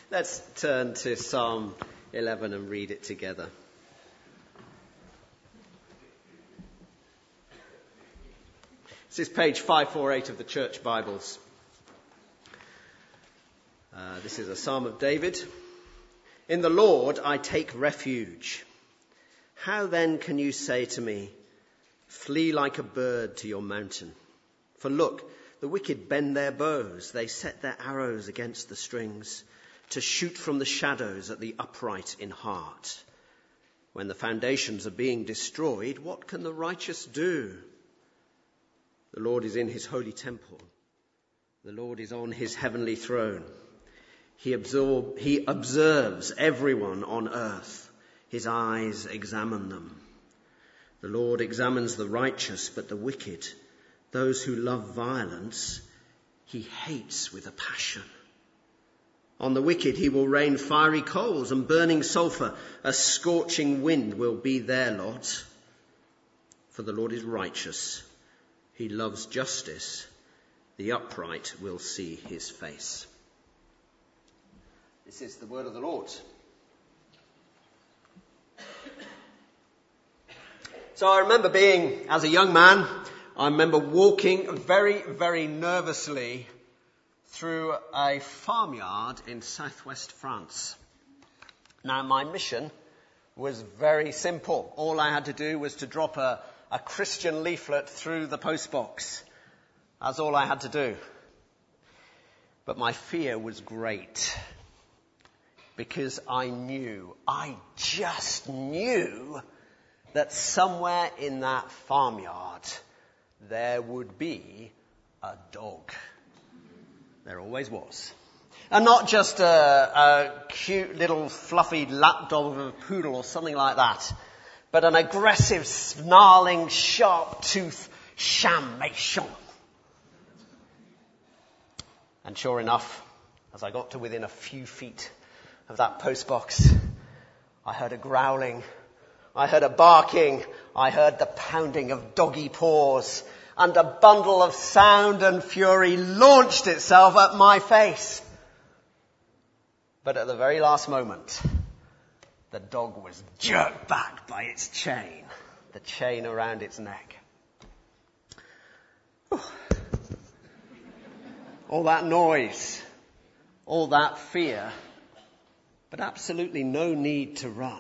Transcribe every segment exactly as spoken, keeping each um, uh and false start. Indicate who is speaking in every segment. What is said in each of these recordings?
Speaker 1: Let's turn to Psalm eleven and read it together. This is page five forty-eight of the Church Bibles. Uh, this is a Psalm of David. In the Lord I take refuge. How then can you say to me, flee like a bird to your mountain? For look, the wicked bend their bows. They set their arrows against the strings to shoot from the shadows at the upright in heart. When the foundations are being destroyed, what can the righteous do? The Lord is in his holy temple. The Lord is on his heavenly throne. He, absorb, he observes everyone on earth. His eyes examine them. The Lord examines the righteous, but the wicked, those who love violence, he hates with a passion. On the wicked he will rain fiery coals and burning sulphur. A scorching wind will be their lot. For the Lord is righteous. He loves justice. The upright will see his face. This is the word of the Lord. So I remember being, as a young man, I remember walking very, very nervously through a farmyard in southwest France. Now, my mission was very simple. All I had to do was to drop a, a Christian leaflet through the postbox. That's all I had to do. But my fear was great, because I knew, I just knew that somewhere in that farmyard there would be a dog. There always was. And not just a, a cute little fluffy lapdog of a poodle or something like that, but an aggressive, snarling, sharp-toothed Cham Méchant. And sure enough, as I got to within a few feet of that postbox, I heard a growling, I heard a barking, I heard the pounding of doggy paws, and a bundle of sound and fury launched itself at my face. But at the very last moment, the dog was jerked back by its chain, the chain around its neck. Whew. All that noise, all that fear, but absolutely no need to run.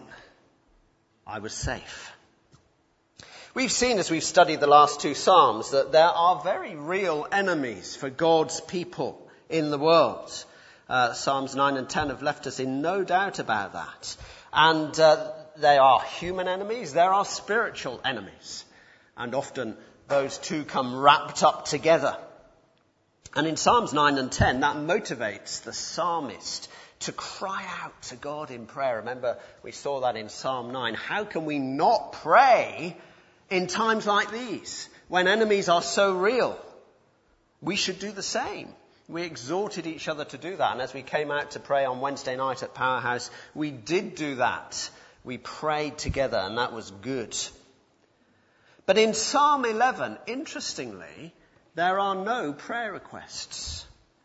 Speaker 1: I was safe. We've seen, as we've studied the last two Psalms, that there are very real enemies for God's people in the world. Uh, Psalms nine and ten have left us in no doubt about that. And uh, they are human enemies, there are spiritual enemies. And often those two come wrapped up together. And in Psalms nine and ten, that motivates the psalmist to cry out to God in prayer. Remember, we saw that in Psalm nine. How can we not pray in times like these, when enemies are so real? We should do the same. We exhorted each other to do that. And as we came out to pray on Wednesday night at Powerhouse, we did do that. We prayed together, and that was good. But in Psalm eleven, interestingly, there are no prayer requests.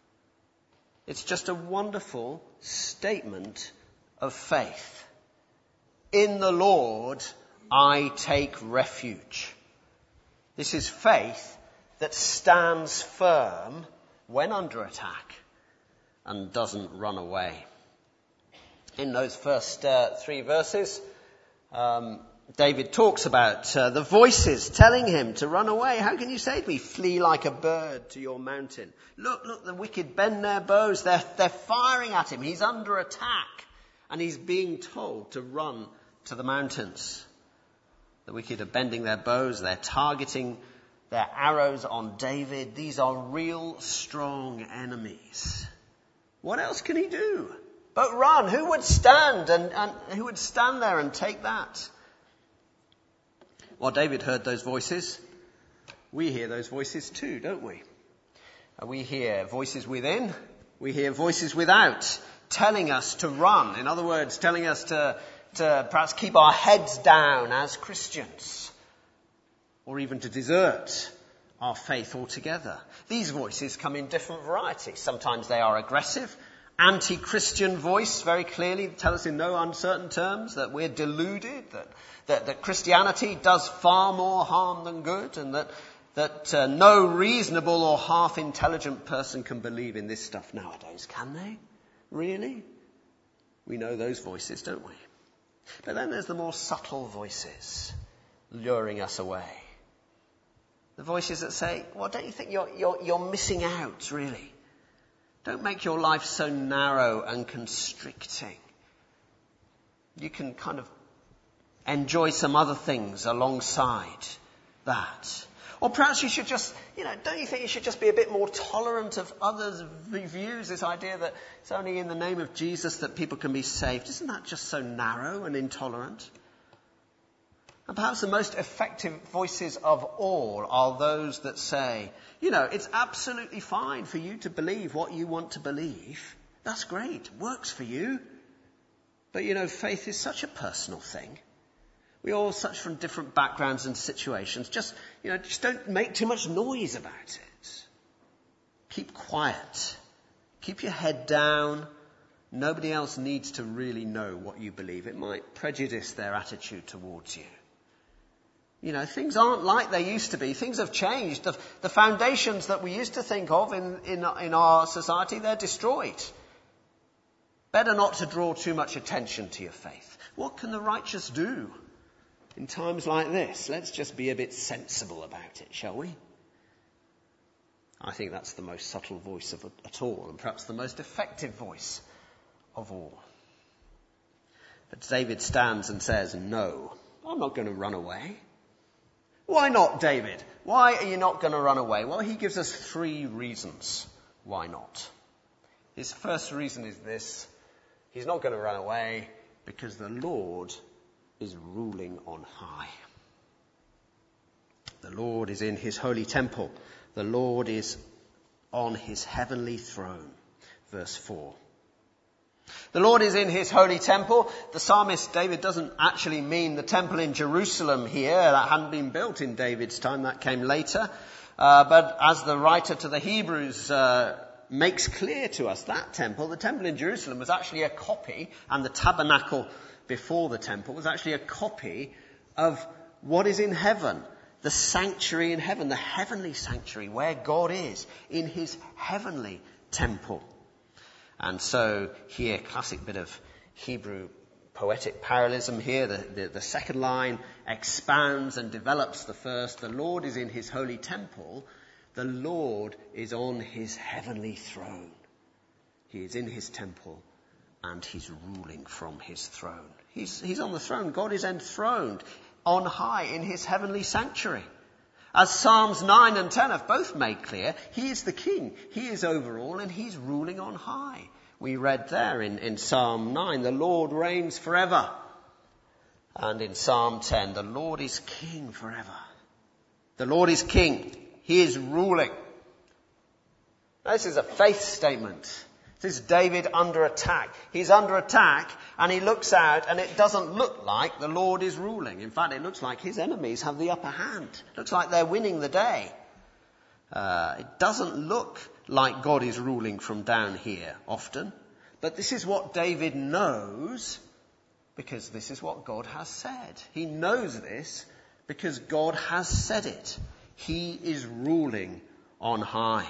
Speaker 1: It's just a wonderful statement of faith. In the Lord I take refuge. This is faith that stands firm when under attack and doesn't run away. In those first uh, three verses, um, David talks about uh, the voices telling him to run away. How can you say to me, flee like a bird to your mountain? Look, look, the wicked bend their bows. They're, they're firing at him. He's under attack. And he's being told to run to the mountains. The wicked are bending their bows. They're targeting their arrows on David. These are real strong enemies. What else can he do but run? Who would stand and, and who would stand there and take that? Well, David heard those voices. We hear those voices too, don't we? We hear voices within. We hear voices without, telling us to run. In other words, telling us to, to perhaps keep our heads down as Christians, or even to desert our faith altogether. These voices come in different varieties. Sometimes they are aggressive, anti-Christian voice very clearly tell us in no uncertain terms that we're deluded, that, that, that Christianity does far more harm than good, and that, that uh, no reasonable or half-intelligent person can believe in this stuff nowadays, can they? Really? We know those voices, don't we? But then there's the more subtle voices luring us away. The voices that say, well, don't you think you're, you're, you're missing out, really? Don't make your life so narrow and constricting. You can kind of enjoy some other things alongside that. Or perhaps you should just, you know, don't you think you should just be a bit more tolerant of others' views, this idea that it's only in the name of Jesus that people can be saved? Isn't that just so narrow and intolerant? And perhaps the most effective voices of all are those that say, you know, it's absolutely fine for you to believe what you want to believe. That's great. Works for you. But, you know, faith is such a personal thing. We all such from different backgrounds and situations. Just, you know, just don't make too much noise about it. Keep quiet. Keep your head down. Nobody else needs to really know what you believe. It might prejudice their attitude towards you. You know, things aren't like they used to be. Things have changed. The, the foundations that we used to think of in, in, in our society, they're destroyed. Better not to draw too much attention to your faith. What can the righteous do in times like this? Let's just be a bit sensible about it, shall we? I think that's the most subtle voice of at all, and perhaps the most effective voice of all. But David stands and says, no, I'm not going to run away. Why not, David? Why are you not going to run away? Well, he gives us three reasons why not. His first reason is this. He's not going to run away because the Lord is ruling on high. The Lord is in his holy temple. The Lord is on his heavenly throne. Verse four. The Lord is in his holy temple. The psalmist David doesn't actually mean the temple in Jerusalem here. That hadn't been built in David's time. That came later. Uh, but as the writer to the Hebrews uh, makes clear to us, that temple, the temple in Jerusalem, was actually a copy, and the tabernacle before the temple was actually a copy of what is in heaven. The sanctuary in heaven, the heavenly sanctuary where God is in his heavenly temple. And so here, classic bit of Hebrew poetic parallelism here. The, the, the second line expounds and develops the first. The Lord is in his holy temple. The Lord is on his heavenly throne. He is in his temple and he's ruling from his throne. He's, he's on the throne. God is enthroned on high in his heavenly sanctuary. As Psalms nine and ten have both made clear, he is the king. He is over all and he's ruling on high. We read there in, in Psalm nine, the Lord reigns forever. And in Psalm ten, the Lord is king forever. The Lord is king. He is ruling. Now, this is a faith statement. This is David under attack. He's under attack and he looks out and it doesn't look like the Lord is ruling. In fact, it looks like his enemies have the upper hand. It looks like they're winning the day. Uh, it doesn't look like God is ruling from down here often. But this is what David knows because this is what God has said. He knows this because God has said it. He is ruling on high.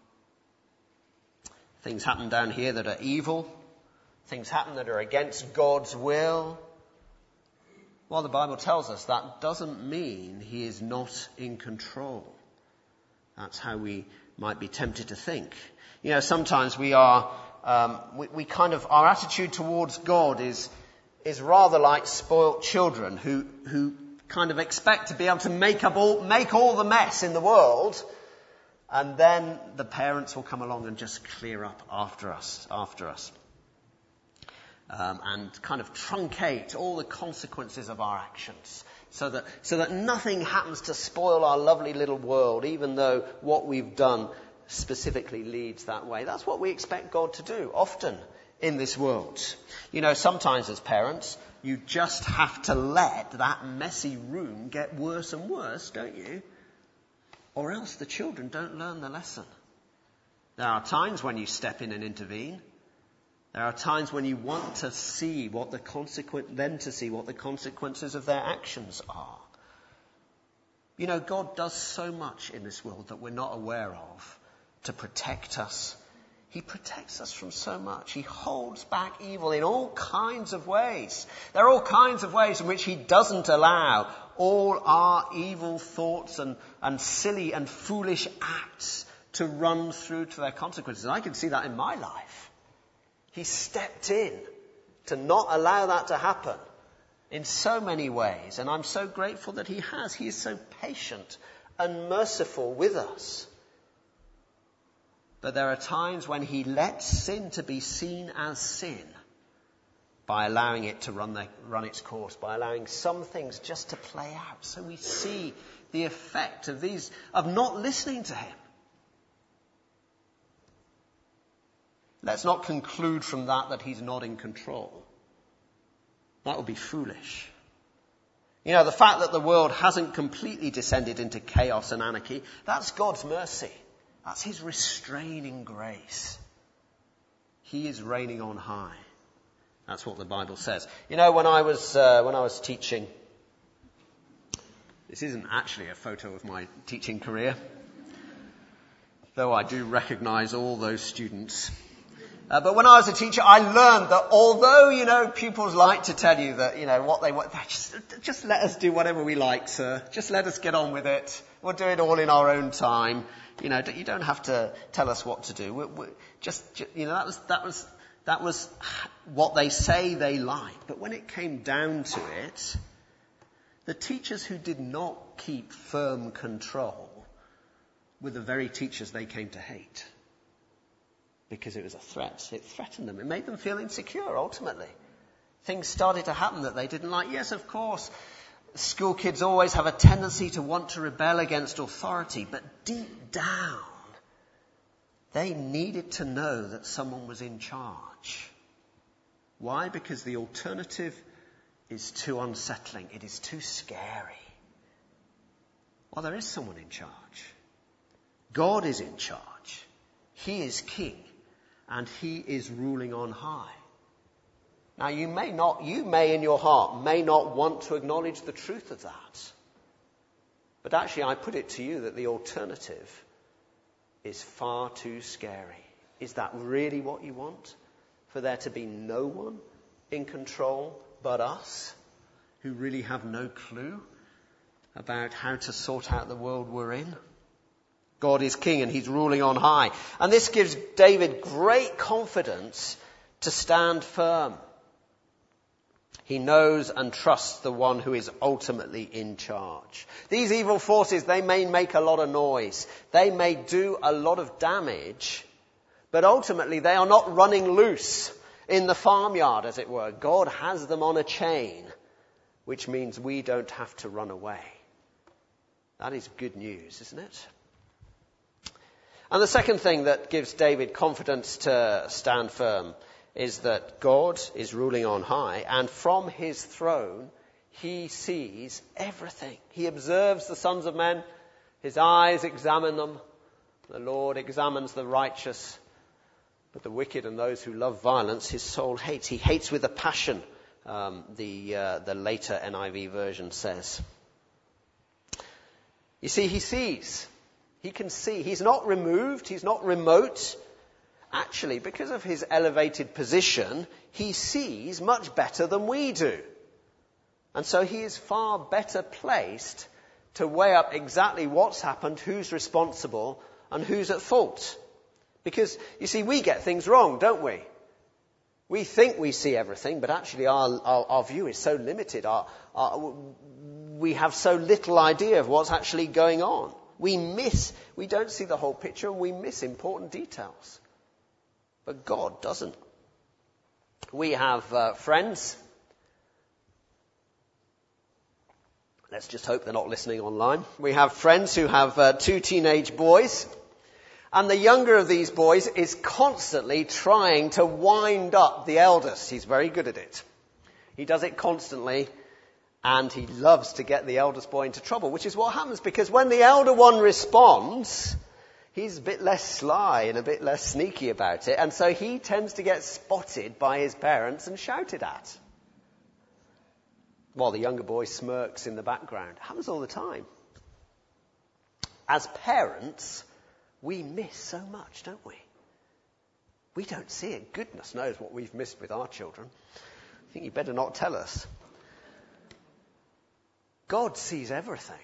Speaker 1: Things happen down here that are evil. Things happen that are against God's will. Well, the Bible tells us that doesn't mean he is not in control. That's how we might be tempted to think. You know, sometimes we are, um, we, we kind of, our attitude towards God is, is rather like spoilt children who, who kind of expect to be able to make up all, make all the mess in the world. And then the parents will come along and just clear up after us, after us. Um, and kind of truncate all the consequences of our actions. So that, so that nothing happens to spoil our lovely little world, even though what we've done specifically leads that way. That's what we expect God to do, often in this world. You know, sometimes as parents, you just have to let that messy room get worse and worse, don't you? Or else the children don't learn the lesson. There are times when you step in and intervene. There are times when you want to see what the consequent, them to see what the consequences of their actions are. You know, God does so much in this world that we're not aware of to protect us. He protects us from so much. He holds back evil in all kinds of ways. There are all kinds of ways in which he doesn't allow all our evil thoughts and, and silly and foolish acts to run through to their consequences. And I can see that in my life. He stepped in to not allow that to happen in so many ways. And I'm so grateful that he has. He is so patient and merciful with us. But there are times when he lets sin to be seen as sin by allowing it to run, the, run its course, by allowing some things just to play out. So we see the effect of these, of not listening to him. Let's not conclude from that that he's not in control. That would be foolish. You know, the fact that the world hasn't completely descended into chaos and anarchy, that's God's mercy. That's his restraining grace. He is reigning on high. That's what the Bible says. You know, when I was uh, when I was teaching, this isn't actually a photo of my teaching career, though I do recognize all those students. Uh, but when I was a teacher, I learned that although, you know, pupils like to tell you that, you know, what they want, just, just let us do whatever we like, sir. Just let us get on with it. We'll do it all in our own time. You know, you don't have to tell us what to do. We, we, just, you know, that was, that was, that was what they say they like. But when it came down to it, the teachers who did not keep firm control were the very teachers they came to hate. Because it was a threat. It threatened them. It made them feel insecure, ultimately. Things started to happen that they didn't like. Yes, of course, school kids always have a tendency to want to rebel against authority. But deep down, they needed to know that someone was in charge. Why? Because the alternative is too unsettling. It is too scary. Well, there is someone in charge. God is in charge. He is king. And he is ruling on high. Now you may not, you may in your heart, may not want to acknowledge the truth of that. But actually I put it to you that the alternative is far too scary. Is that really what you want? For there to be no one in control but us, who really have no clue about how to sort out the world we're in? God is king and he's ruling on high. And this gives David great confidence to stand firm. He knows and trusts the one who is ultimately in charge. These evil forces, they may make a lot of noise. They may do a lot of damage. But ultimately they are not running loose in the farmyard, as it were. God has them on a chain, which means we don't have to run away. That is good news, isn't it? And the second thing that gives David confidence to stand firm is that God is ruling on high, and from his throne he sees everything. He observes the sons of men. His eyes examine them. The Lord examines the righteous, but the wicked and those who love violence his soul hates. He hates with a passion, um, the, uh, the later N I V version says. You see, he sees. He can see. He's not removed. He's not remote. Actually, because of his elevated position, he sees much better than we do. And so he is far better placed to weigh up exactly what's happened, who's responsible, and who's at fault. Because, you see, we get things wrong, don't we? We think we see everything, but actually our, our, our view is so limited. Our, our, we have so little idea of what's actually going on. We miss, we don't see the whole picture, and we miss important details. But God doesn't. We have uh, friends. Let's just hope they're not listening online. We have friends who have uh, two teenage boys. And the younger of these boys is constantly trying to wind up the eldest. He's very good at it. He does it constantly. And he loves to get the eldest boy into trouble, which is what happens, because when the elder one responds, He's a bit less sly and a bit less sneaky about it, and so he tends to get spotted by his parents and shouted at, while the younger boy smirks in the background. It happens all the time. As parents, we miss so much, don't we? We don't see it. Goodness knows what we've missed with our children. I think you better not tell us. God sees everything.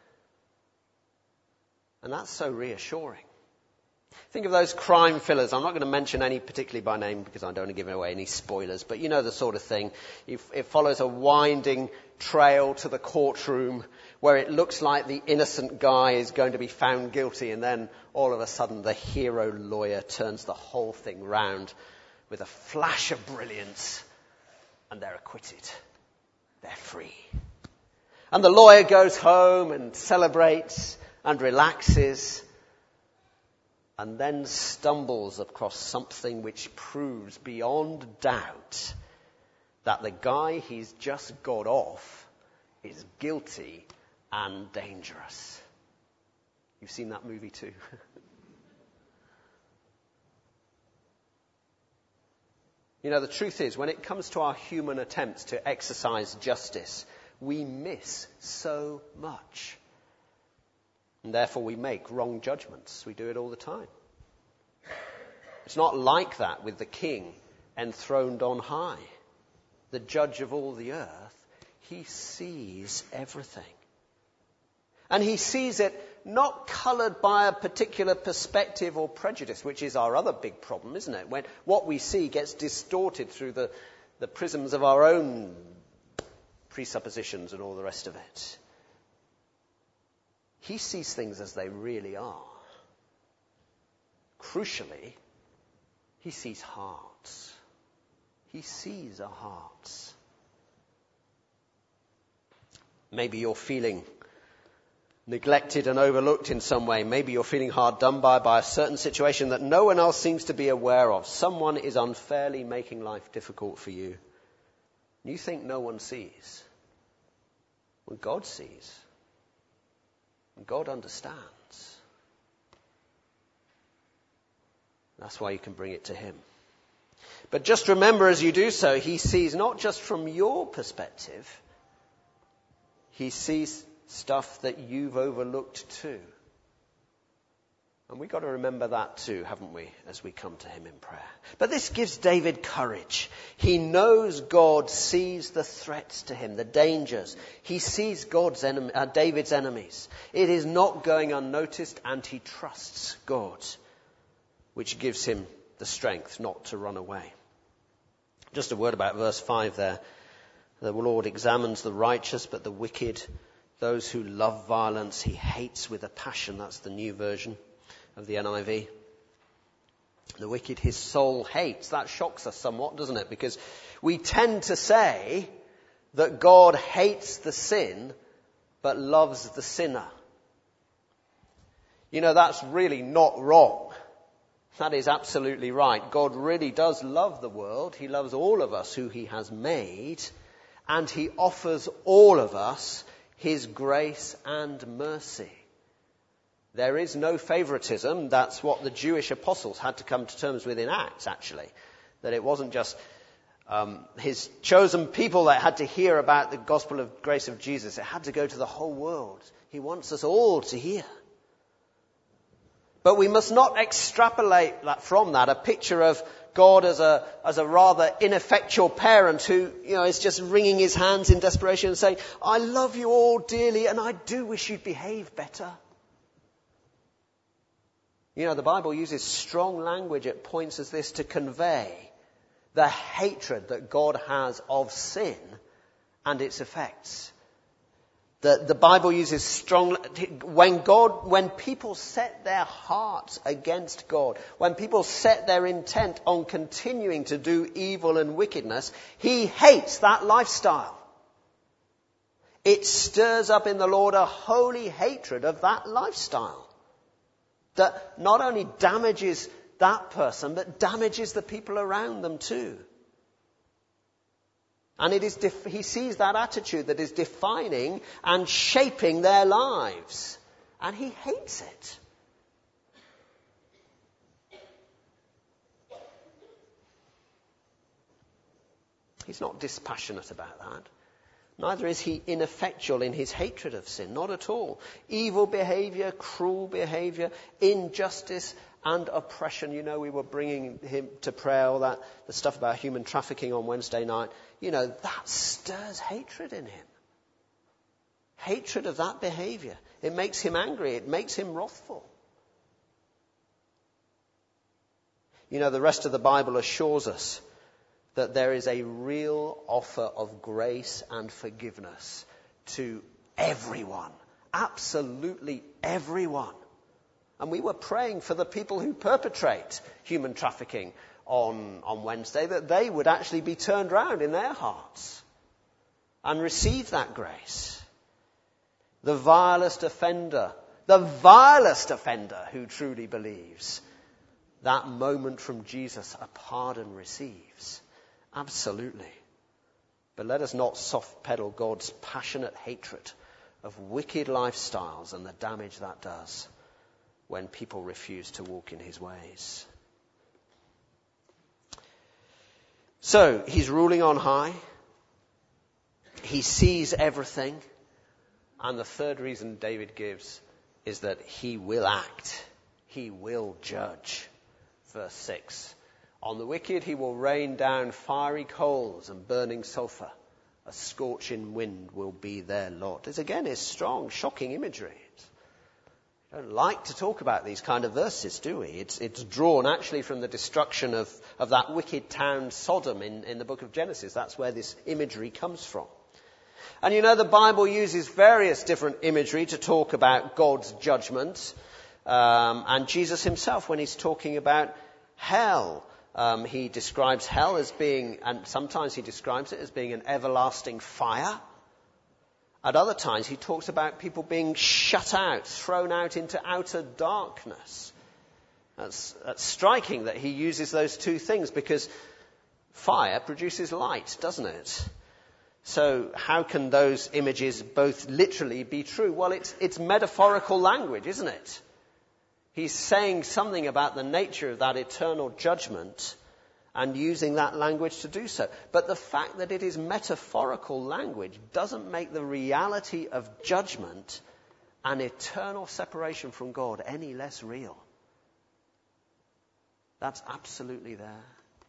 Speaker 1: And that's so reassuring. Think of those crime thrillers. I'm not going to mention any particularly by name because I don't want to give away any spoilers, but you know the sort of thing. It follows a winding trail to the courtroom where it looks like the innocent guy is going to be found guilty, and then all of a sudden the hero lawyer turns the whole thing round with a flash of brilliance, and they're acquitted. They're free. And the lawyer goes home and celebrates and relaxes, and then stumbles across something which proves beyond doubt that the guy he's just got off is guilty and dangerous. You've seen that movie too. You know, the truth is, when it comes to our human attempts to exercise justice, we miss so much. And therefore we make wrong judgments. We do it all the time. It's not like that with the king enthroned on high. The judge of all the earth, he sees everything. And he sees it not coloured by a particular perspective or prejudice, which is our other big problem, isn't it? When what we see gets distorted through the, the prisms of our own presuppositions and all the rest of it. He sees things as they really are. Crucially, he sees hearts. He sees our hearts. Maybe you're feeling neglected and overlooked in some way. Maybe you're feeling hard done by by a certain situation that no one else seems to be aware of. Someone is unfairly making life difficult for you. You think no one sees. Well, God sees. And God understands. That's why you can bring it to him. But just remember, as you do so, he sees not just from your perspective. He sees stuff that you've overlooked too. And we've got to remember that too, haven't we, as we come to him in prayer. But this gives David courage. He knows God sees the threats to him, the dangers. He sees God's enemy, uh, David's enemies. It is not going unnoticed, and he trusts God, which gives him the strength not to run away. Just a word about verse five there. The Lord examines the righteous, but the wicked, those who love violence, he hates with a passion. That's the new version of the N I V. The wicked his soul hates. That shocks us somewhat, doesn't it? Because we tend to say that God hates the sin but loves the sinner. You know, that's really not wrong. That is absolutely right. God really does love the world. He loves all of us who he has made, and he offers all of us his grace and mercy. There is no favoritism. That's what the Jewish apostles had to come to terms with in Acts, actually. That it wasn't just um, his chosen people that had to hear about the gospel of grace of Jesus. It had to go to the whole world. He wants us all to hear. But we must not extrapolate that from that, a picture of God as a as a rather ineffectual parent who, you know, is just wringing his hands in desperation and saying, I love you all dearly and I do wish you'd behave better. You know, the Bible uses strong language at points as this to convey the hatred that God has of sin and its effects. The, the Bible uses strong, when God, when people set their hearts against God, when people set their intent on continuing to do evil and wickedness, he hates that lifestyle. It stirs up in the Lord a holy hatred of that lifestyle that not only damages that person, but damages the people around them too. And it is def- he sees that attitude that is defining and shaping their lives. And he hates it. He's not dispassionate about that. Neither is he ineffectual in his hatred of sin. Not at all. Evil behavior, cruel behavior, injustice and oppression. You know, we were bringing him to prayer, all that, the stuff about human trafficking on Wednesday night. You know, that stirs hatred in him. Hatred of that behavior. It makes him angry. It makes him wrathful. You know, the rest of the Bible assures us that there is a real offer of grace and forgiveness to everyone. Absolutely everyone. And we were praying for the people who perpetrate human trafficking on, on Wednesday, that they would actually be turned round in their hearts and receive that grace. The vilest offender, the vilest offender who truly believes, that moment from Jesus a pardon receives. Absolutely. But let us not soft pedal God's passionate hatred of wicked lifestyles and the damage that does when people refuse to walk in his ways. So, he's ruling on high. He sees everything. And the third reason David gives is that he will act. He will judge. Verse six. On the wicked he will rain down fiery coals and burning sulfur. A scorching wind will be their lot. This again is strong, shocking imagery. We don't like to talk about these kind of verses, do we? It's, it's drawn actually from the destruction of, of that wicked town Sodom in, in the book of Genesis. That's where this imagery comes from. And you know, the Bible uses various different imagery to talk about God's judgment. Um, and Jesus himself, when he's talking about hell, um, he describes hell as being, and sometimes he describes it as being an everlasting fire. At other times he talks about people being shut out, thrown out into outer darkness. That's, that's striking that he uses those two things, because fire produces light, doesn't it? So how can those images both literally be true? Well, it's, it's metaphorical language, isn't it? He's saying something about the nature of that eternal judgment and using that language to do so. But the fact that it is metaphorical language doesn't make the reality of judgment and eternal separation from God any less real. That's absolutely there.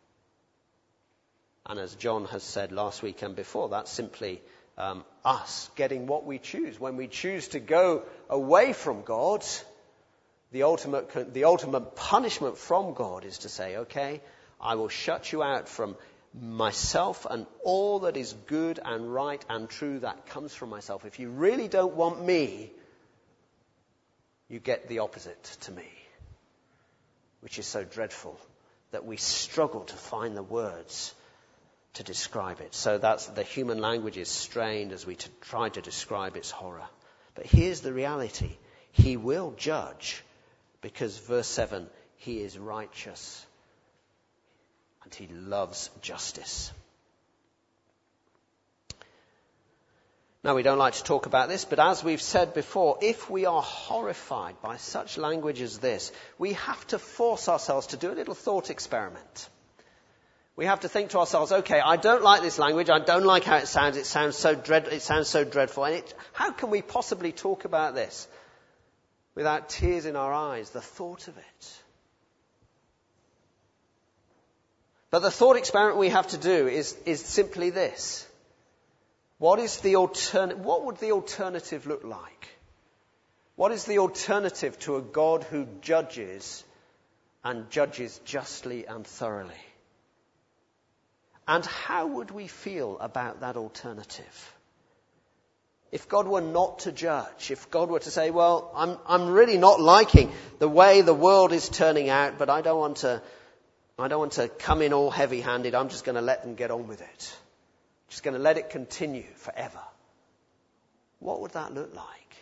Speaker 1: And as John has said last week and before, that's simply um, us getting what we choose. When we choose to go away from God, the ultimate, the ultimate punishment from God is to say, okay, I will shut you out from myself and all that is good and right and true that comes from myself. If you really don't want me, you get the opposite to me, which is so dreadful that we struggle to find the words to describe it. So that's the human language is strained as we t- try to describe its horror. But here's the reality. He will judge, because verse seven, he is righteous and he loves justice. Now, we don't like to talk about this, but as we've said before, if we are horrified by such language as this, we have to force ourselves to do a little thought experiment. We have to think to ourselves, okay, I don't like this language, I don't like how it sounds, it sounds so dread, it sounds so dreadful, and it, how can we possibly talk about this without tears in our eyes, the thought of it? But the thought experiment we have to do is, is simply this. What is the altern- what would the alternative look like? What is the alternative to a God who judges and judges justly and thoroughly? And how would we feel about that alternative? If God were not to judge, if God were to say, well, I'm, I'm really not liking the way the world is turning out, but I don't want to, I don't want to come in all heavy-handed. I'm just going to let them get on with it. Just going to let it continue forever. What would that look like?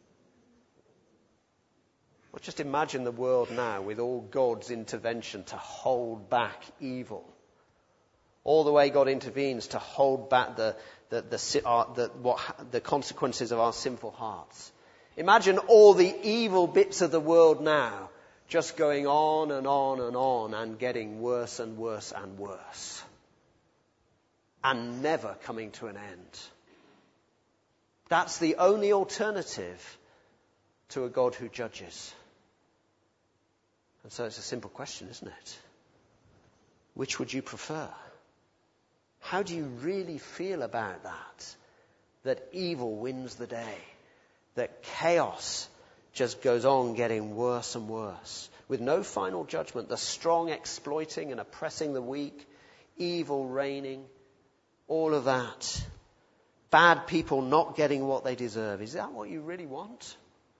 Speaker 1: Well, just imagine the world now with all God's intervention to hold back evil. All the way God intervenes to hold back the the the, uh, the, what, the consequences of our sinful hearts. Imagine all the evil bits of the world now just going on and on and on and getting worse and worse and worse. and never coming to an end. That's the only alternative to a God who judges. And so it's a simple question, isn't it? Which would you prefer? How do you really feel about that? That evil wins the day. That chaos just goes on getting worse and worse. With no final judgment. The strong exploiting and oppressing the weak. Evil reigning. All of that. Bad people not getting what they deserve. Is that what you really want?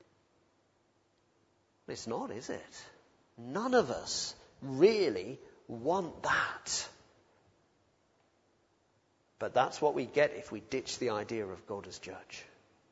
Speaker 1: It's not, is it? None of us really want that. But that's what we get if we ditch the idea of God as judge.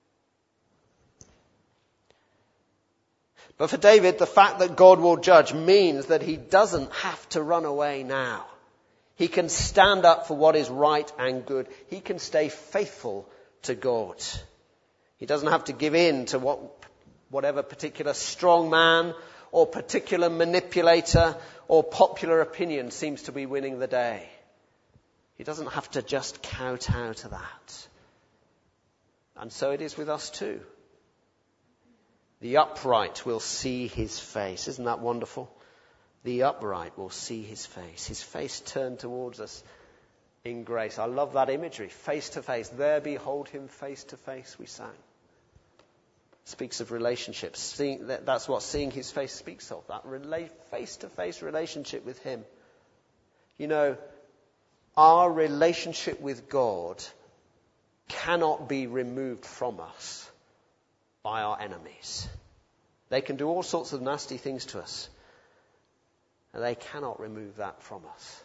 Speaker 1: But for David, the fact that God will judge means that he doesn't have to run away now. He can stand up for what is right and good. He can stay faithful to God. He doesn't have to give in to what, whatever particular strong man or particular manipulator or popular opinion seems to be winning the day. He doesn't have to just kowtow to that. And so it is with us too. The upright will see his face. Isn't that wonderful? The upright will see his face. His face turned towards us in grace. I love that imagery. Face to face. There behold him face to face, we sang. Speaks of relationships. Seeing, that's what seeing his face speaks of. That face to face relationship with him. You know, our relationship with God cannot be removed from us by our enemies. They can do all sorts of nasty things to us, and they cannot remove that from us.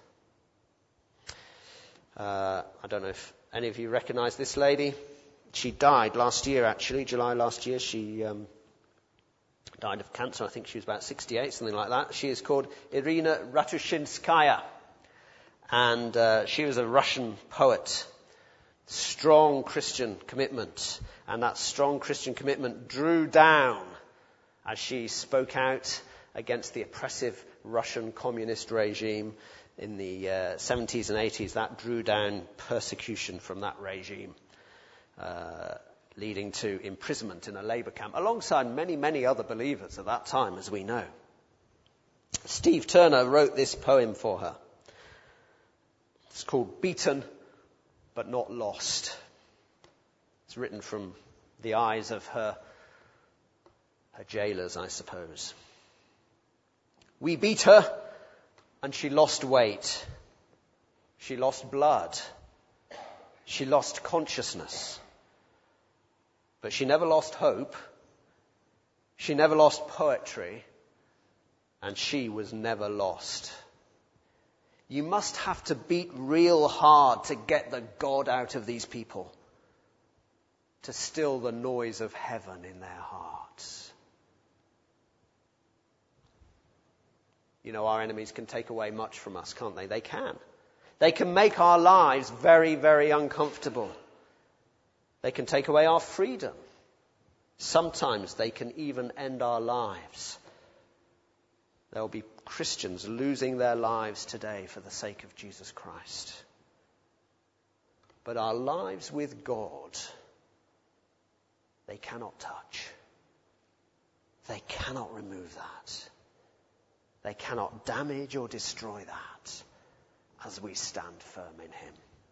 Speaker 1: Uh, I don't know if any of you recognize this lady. She died last year, actually, July last year. She um, died of cancer. I think she was about sixty-eight, something like that. She is called Irina Ratushinskaya. And uh, she was a Russian poet. Strong Christian commitment. And that strong Christian commitment drew down as she spoke out against the oppressive Russian communist regime in the uh, seventies and eighties. That drew down persecution from that regime, uh, leading to imprisonment in a labor camp, alongside many, many other believers at that time, as we know. Steve Turner wrote this poem for her. It's called Beaten but Not Lost. It's written from the eyes of her, her jailers, I suppose. We beat her and she lost weight. She lost blood. She lost consciousness. But she never lost hope. She never lost poetry. And she was never lost. You must have to beat real hard to get the God out of these people, to still the noise of heaven in their hearts. You know, our enemies can take away much from us, can't they? They can. They can make our lives very, very uncomfortable. They can take away our freedom. Sometimes they can even end our lives. There will be Christians losing their lives today for the sake of Jesus Christ. But our lives with God, they cannot touch. They cannot remove that. They cannot damage or destroy that as we stand firm in him.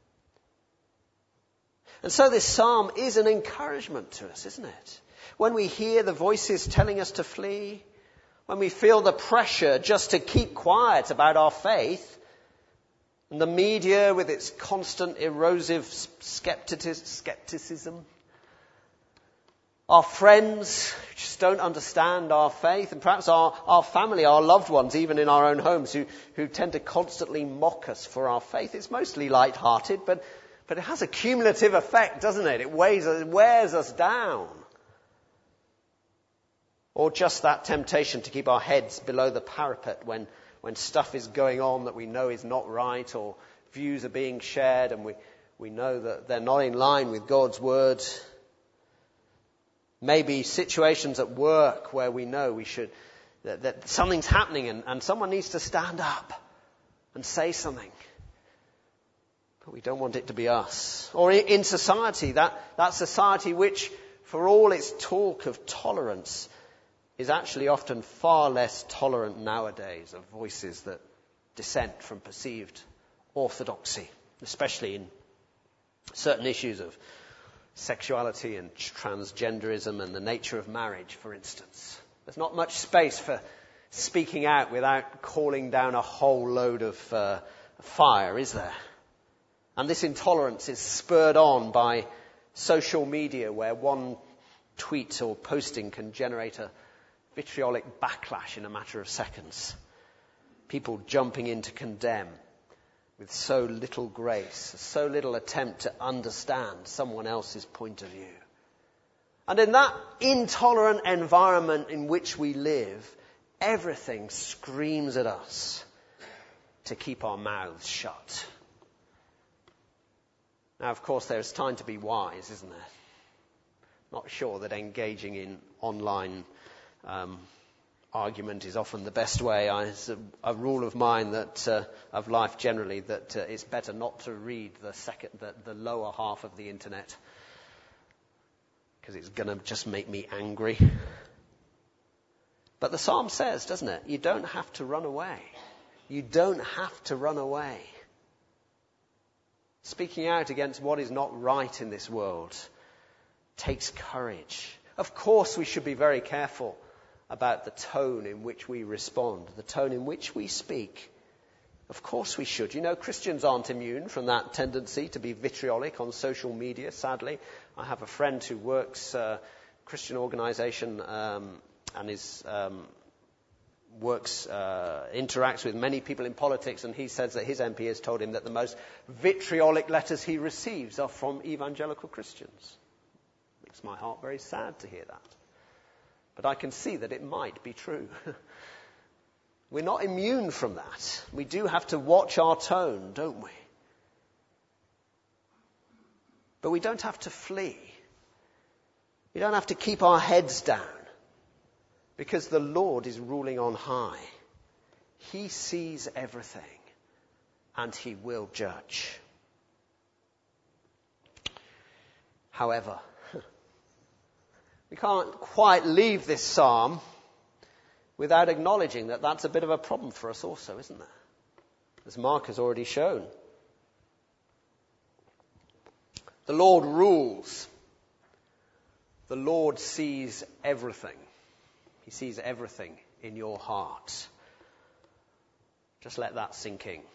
Speaker 1: And so this psalm is an encouragement to us, isn't it? When we hear the voices telling us to flee, when we feel the pressure just to keep quiet about our faith, and the media with its constant erosive skepticism, our friends who just don't understand our faith, and perhaps our, our family, our loved ones, even in our own homes, who, who tend to constantly mock us for our faith. It's mostly light-hearted, but, but it has a cumulative effect, doesn't it? It weighs, it wears us down. Or just that temptation to keep our heads below the parapet when, when stuff is going on that we know is not right, or views are being shared and we, we know that they're not in line with God's word. Maybe situations at work where we know we should, that, that something's happening and, and someone needs to stand up and say something. But we don't want it to be us. Or in society, that, that society which, for all its talk of tolerance, is actually often far less tolerant nowadays of voices that dissent from perceived orthodoxy, especially in certain issues of sexuality and transgenderism and the nature of marriage, for instance. There's not much space for speaking out without calling down a whole load of uh, fire, is there? And this intolerance is spurred on by social media, where one tweet or posting can generate a vitriolic backlash in a matter of seconds. People jumping in to condemn with so little grace, so little attempt to understand someone else's point of view. And in that intolerant environment in which we live, everything screams at us to keep our mouths shut. Now, of course, there's time to be wise, isn't there? Not sure that engaging in online um, argument is often the best way. I, it's a, a rule of mine that uh, of life generally that uh, it's better not to read the second, the, the lower half of the internet, because it's going to just make me angry. But the psalm says, doesn't it? You don't have to run away. You don't have to run away. Speaking out against what is not right in this world takes courage. Of course, we should be very careful about the tone in which we respond, the tone in which we speak. Of course we should. You know, Christians aren't immune from that tendency to be vitriolic on social media, sadly. I have a friend who works uh, Christian organisation um, and is um, works, uh, interacts with many people in politics, and he says that his M P has told him that the most vitriolic letters he receives are from evangelical Christians. Makes my heart very sad to hear that. But I can see that it might be true. We're not immune from that. We do have to watch our tone, don't we? But we don't have to flee. We don't have to keep our heads down, because the Lord is ruling on high. He sees everything, and he will judge. However, we can't quite leave this psalm without acknowledging that that's a bit of a problem for us also, isn't there? As Mark has already shown. The Lord rules. The Lord sees everything. He sees everything in your heart. Just let that sink in.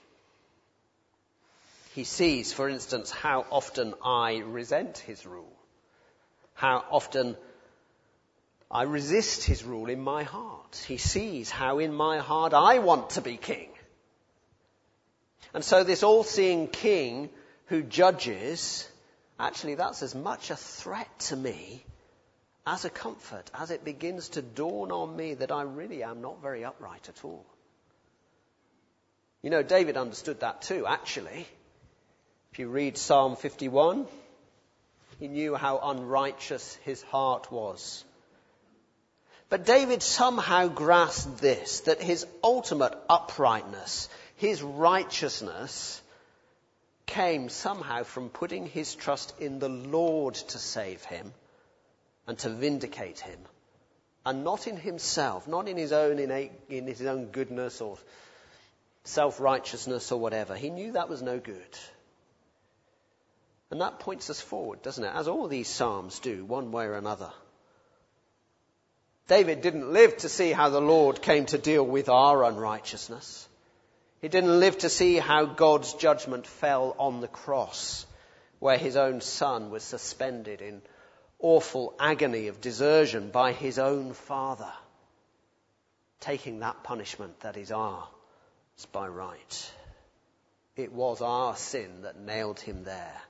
Speaker 1: He sees, for instance, how often I resent his rule. How often I resist his rule in my heart. He sees how in my heart I want to be king. And so this all-seeing king who judges, actually that's as much a threat to me as a comfort, as it begins to dawn on me that I really am not very upright at all. You know, David understood that too, actually. If you read Psalm fifty-one, he knew how unrighteous his heart was. But David somehow grasped this, that his ultimate uprightness, his righteousness, came somehow from putting his trust in the Lord to save him and to vindicate him, and not in himself, not in his own innate, in his own goodness or self-righteousness or whatever. He knew that was no good. And that points us forward, doesn't it? As all these psalms do, one way or another. David didn't live to see how the Lord came to deal with our unrighteousness. He didn't live to see how God's judgment fell on the cross, where his own son was suspended in awful agony of desertion by his own father, taking that punishment that is ours by right. It was our sin that nailed him there.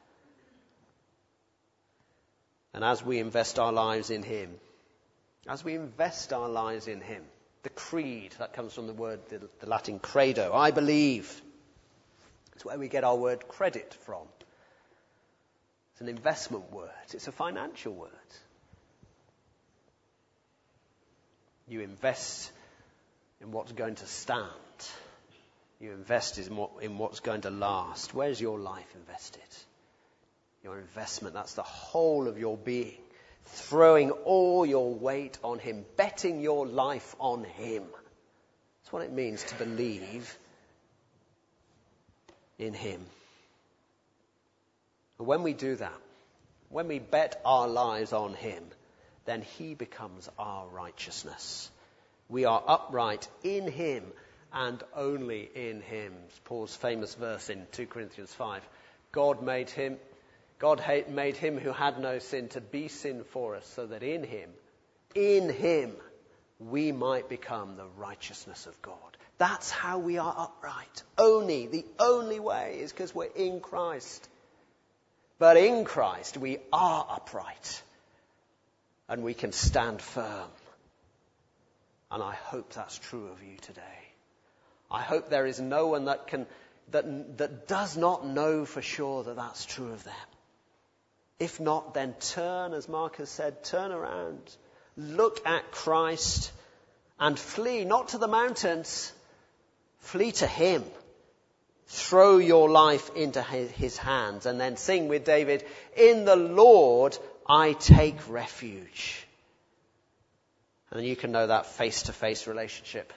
Speaker 1: And as we invest our lives in him, as we invest our lives in him, the creed, that comes from the word, the, the Latin credo, I believe. It's where we get our word credit from. It's an investment word. It's a financial word. You invest in what's going to stand. You invest in, what, in what's going to last. Where's your life invested? Your investment, that's the whole of your being. Throwing all your weight on him. Betting your life on him. That's what it means to believe in him. And when we do that, when we bet our lives on him, then he becomes our righteousness. We are upright in him and only in him. Paul's famous verse in Second Corinthians five. God made him, God made him who had no sin to be sin for us, so that in him, in him, we might become the righteousness of God. That's how we are upright. Only, the only way is because we're in Christ. But in Christ, we are upright. And we can stand firm. And I hope that's true of you today. I hope there is no one that can, that, that does not know for sure that that's true of them. If not, then turn, as Mark has said, turn around. Look at Christ and flee, not to the mountains, flee to him. Throw your life into his hands and then sing with David, in the Lord I take refuge. And you can know that face-to-face relationship.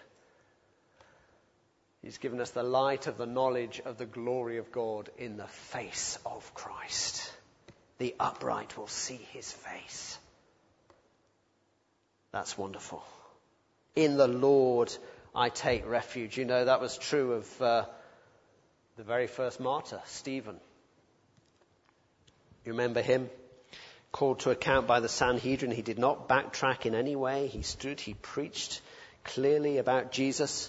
Speaker 1: He's given us the light of the knowledge of the glory of God in the face of Christ. The upright will see his face. That's wonderful. In the Lord I take refuge. You know, that was true of uh, the very first martyr, Stephen. You remember him? Called to account by the Sanhedrin, he did not backtrack in any way. He stood, he preached clearly about Jesus.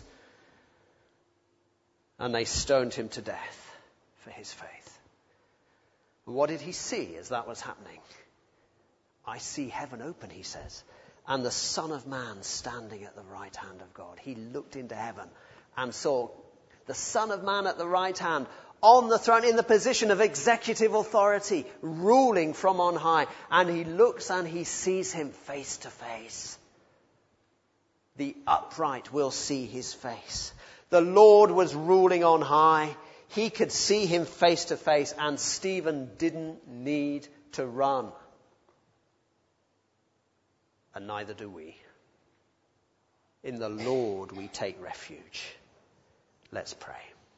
Speaker 1: And they stoned him to death for his faith. What did he see as that was happening? I see heaven open, he says, and the Son of Man standing at the right hand of God. He looked into heaven and saw the Son of Man at the right hand, on the throne, in the position of executive authority, ruling from on high. And he looks and he sees him face to face. The upright will see his face. The Lord was ruling on high. He could see him face to face, and Stephen didn't need to run. And neither do we. In the Lord we take refuge. Let's pray.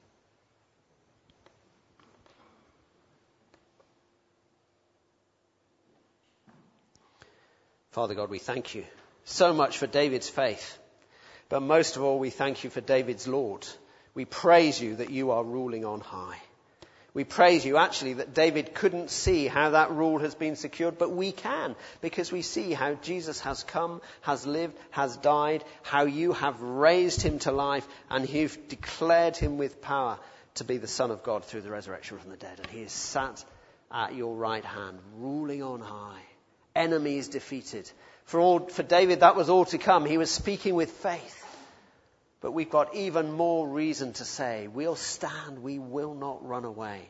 Speaker 1: Father God, we thank you so much for David's faith. But most of all, we thank you for David's Lord. We praise you that you are ruling on high. We praise you actually that David couldn't see how that rule has been secured, but we can, because we see how Jesus has come, has lived, has died, how you have raised him to life, and you've declared him with power to be the Son of God through the resurrection from the dead. And he is sat at your right hand, ruling on high. Enemies defeated. For all, for David, that was all to come. He was speaking with faith. But we've got even more reason to say, we'll stand, we will not run away.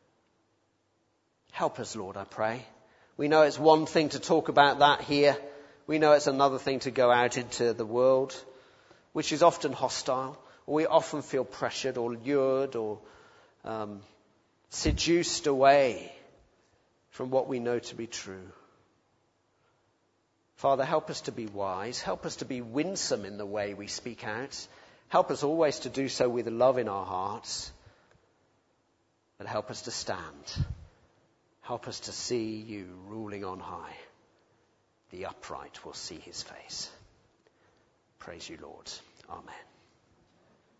Speaker 1: Help us, Lord, I pray. We know it's one thing to talk about that here. We know it's another thing to go out into the world, which is often hostile. Or we often feel pressured or lured or um, seduced away from what we know to be true. Father, help us to be wise. Help us to be winsome in the way we speak out. Help us always to do so with love in our hearts. But help us to stand. Help us to see you ruling on high. The upright will see his face. Praise you, Lord. Amen.